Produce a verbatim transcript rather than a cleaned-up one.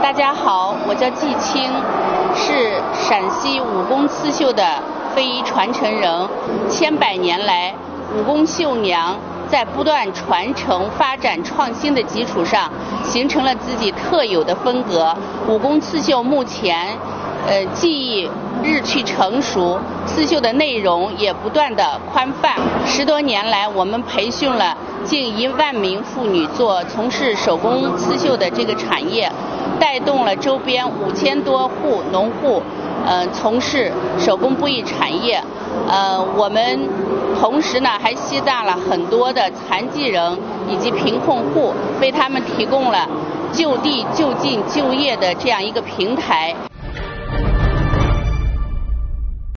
大家好，我叫季青，是陕西武功刺绣的非遗传承人。千百年来，武功绣娘在不断传承、发展、创新的基础上，形成了自己特有的风格。武功刺绣目前，呃，技艺日趋成熟，刺绣的内容也不断的宽泛。十多年来，我们培训了近一万名妇女做从事手工刺绣的这个产业，带动了周边五千多户农户，呃，从事手工布艺产业。呃，我们同时呢，还吸纳了很多的残疾人以及贫困户，为他们提供了就地、就近、就业的这样一个平台。